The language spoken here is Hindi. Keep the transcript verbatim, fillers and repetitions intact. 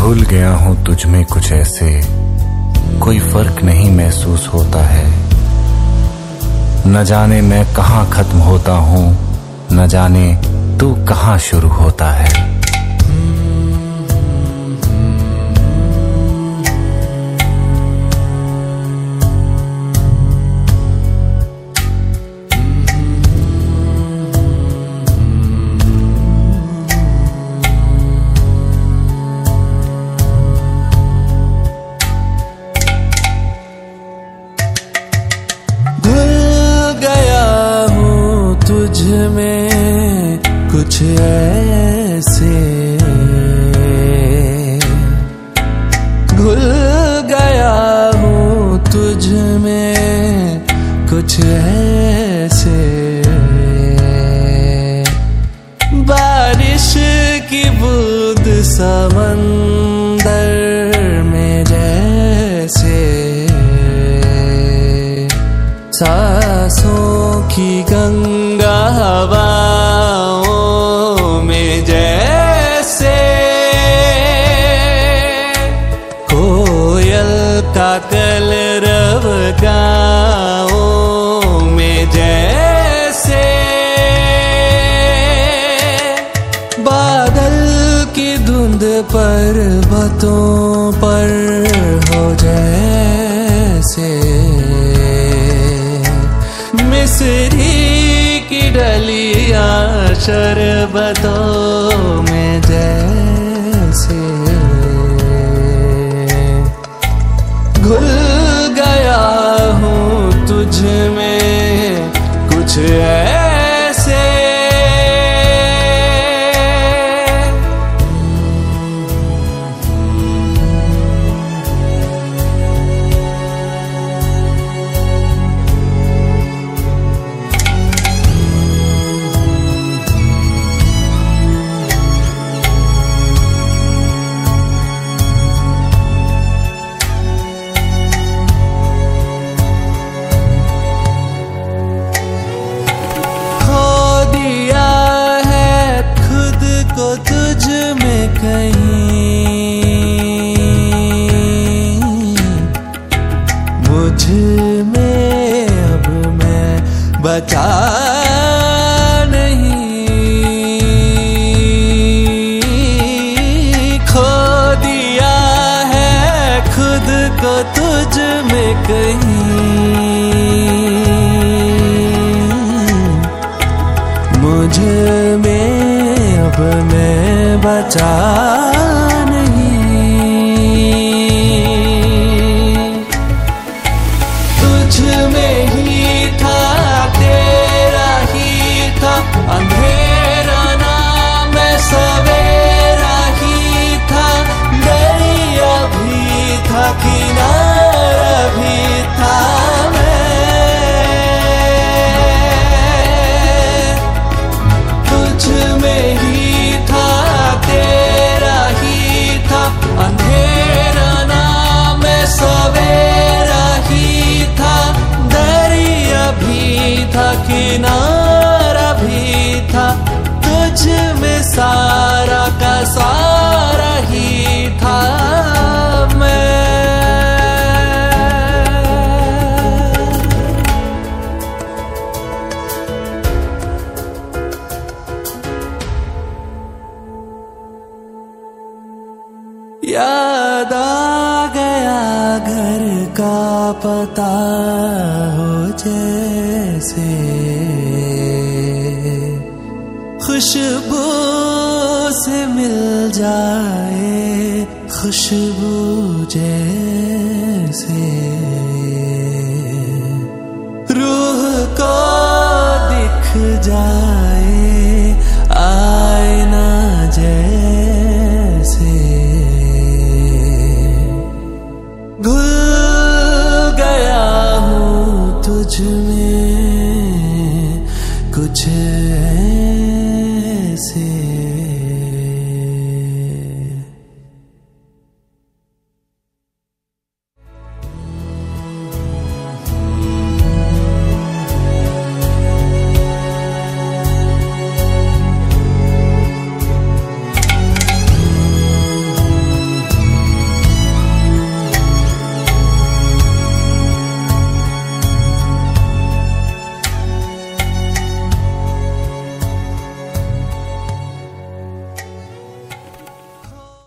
घुल गया हूँ तुझ में कुछ ऐसे, कोई फर्क नहीं महसूस होता है। न जाने मैं कहाँ खत्म होता हूँ, न जाने तू कहाँ शुरू होता है। तुझ में कुछ ऐसे घुल गया हूँ, तुझ में कुछ ऐसे बारिश की बूंद समंदर में जैसे, सांसों की गंगा हवाओं में जैसे, कोयल का कलरव गाँवों में जैसे, बादल की धुंध पर्वतों पर हो जैसे, मिस्री की डलियां शरबतों में जैसे, घुल गया हूँ तुझ में कुछ ऐसे। को तुझ में कहीं, मुझ में अब मैं बचा नहीं, खो दिया है खुद को तुझ में कहीं, मुझ में अब मैं बचा नहीं, तुझ में ही था, तेरा ही था, अंधेरा ना मैं सवेरा ही था, दरिया भी था, किनारा भी था मैं, तुझ में ही अंधेरा ना मैं सवेरा ही था, दरिया भी था, किनारा भी था, तुझ में सारा का सारा ही था मैं। याद आ गया घर का पता हो जैसे, खुशबू से मिल जाए खुशबू जैसे, रूह को दिख जाए आईना जैसे, घुल गया हूँ तुझ में कुछ